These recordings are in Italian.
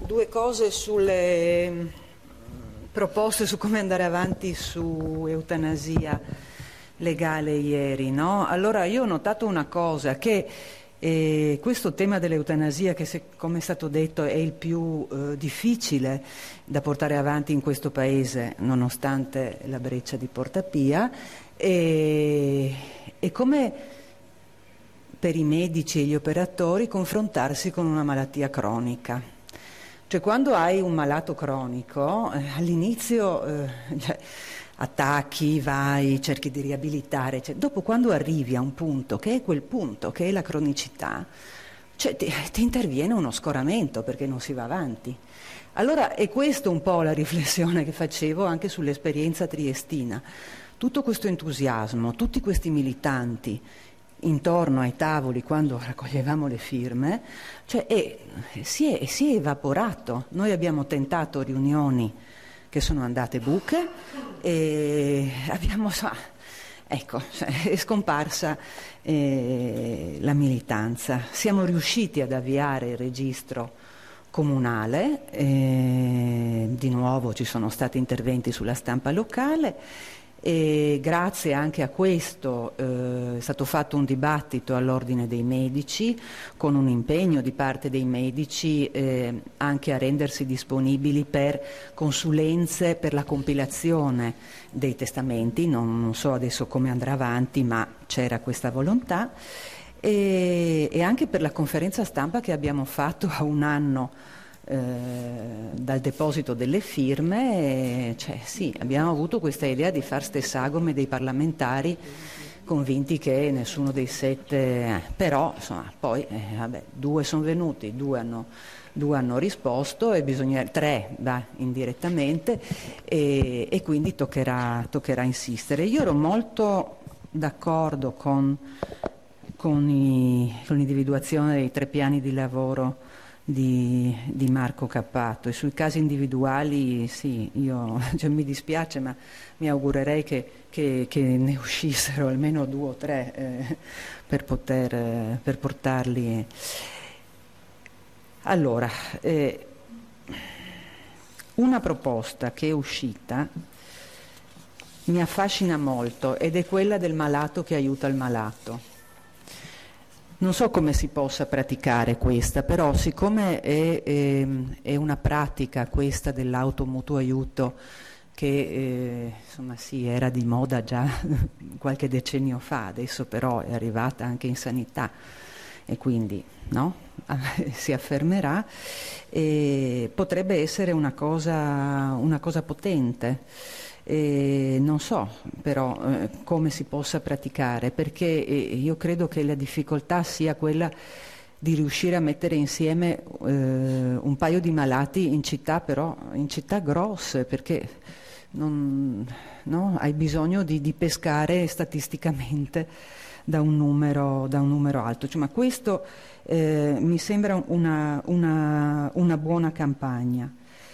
Due cose sulle proposte su come andare avanti su eutanasia legale ieri, no? Allora io ho notato una cosa, che questo tema dell'eutanasia, che come è stato detto è il più difficile da portare avanti in questo paese, nonostante la breccia di Porta Pia, e come per i medici e gli operatori confrontarsi con una malattia cronica. Cioè quando hai un malato cronico, all'inizio attacchi, vai, cerchi di riabilitare, cioè, dopo quando arrivi a un punto, che è quel punto, che è la cronicità, cioè ti interviene uno scoramento perché non si va avanti. Allora è questo un po' la riflessione che facevo anche sull'esperienza triestina. Tutto questo entusiasmo, tutti questi militanti intorno ai tavoli quando raccoglievamo le firme, cioè si è evaporato. Noi abbiamo tentato riunioni che sono andate buche e abbiamo, ecco, è scomparsa la militanza. Siamo riusciti ad avviare il registro comunale, di nuovo ci sono stati interventi sulla stampa locale. E grazie anche a questo è stato fatto un dibattito all'ordine dei medici, con un impegno di parte dei medici anche a rendersi disponibili per consulenze per la compilazione dei testamenti. Non so adesso come andrà avanti, ma c'era questa volontà, e anche per la conferenza stampa che abbiamo fatto a un anno dal deposito delle firme, cioè sì, abbiamo avuto questa idea di far ste sagome dei parlamentari convinti che nessuno dei 7, però insomma poi vabbè, 2 sono venuti, 2 hanno risposto e 3 indirettamente, e quindi toccherà insistere. Io ero molto d'accordo con l'individuazione dei 3 piani di lavoro di Marco Cappato, e sui casi individuali sì, io mi dispiace, ma mi augurerei che ne uscissero almeno 2 o 3 per portarli. Allora, una proposta che è uscita mi affascina molto ed è quella del malato che aiuta il malato. Non so come si possa praticare questa, però siccome è una pratica questa dell'automutuo aiuto che insomma sì, era di moda già qualche decennio fa, adesso però è arrivata anche in sanità e quindi no? Si affermerà, e potrebbe essere una cosa potente. Non so però come si possa praticare, perché io credo che la difficoltà sia quella di riuscire a mettere insieme un paio di malati in città, però in città grosse, perché hai bisogno di pescare statisticamente da un numero alto. Cioè, ma questo mi sembra una buona campagna.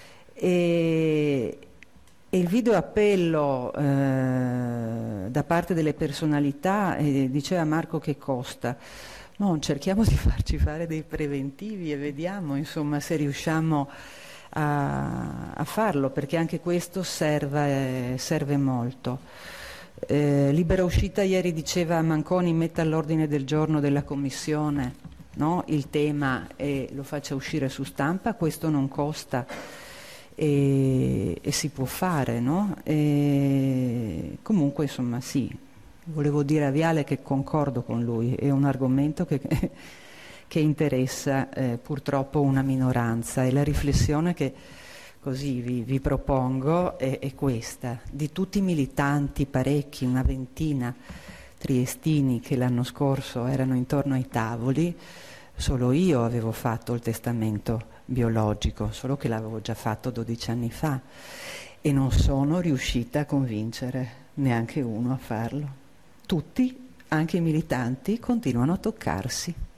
E il video appello da parte delle personalità, diceva Marco che costa. No, cerchiamo di farci fare dei preventivi e vediamo insomma se riusciamo a farlo, perché anche questo serve molto. Libera Uscita ieri diceva Manconi metta all'ordine del giorno della commissione, no? Il tema e lo faccia uscire su stampa, questo non costa. E si può fare, no? Comunque insomma sì, volevo dire a Viale che concordo con lui, è un argomento che interessa purtroppo una minoranza, e la riflessione che così vi propongo è questa: di tutti i militanti, parecchi, una ventina triestini che l'anno scorso erano intorno ai tavoli, solo io avevo fatto il testamento biologico, solo che l'avevo già fatto 12 anni fa e non sono riuscita a convincere neanche uno a farlo. Tutti, anche i militanti, continuano a toccarsi.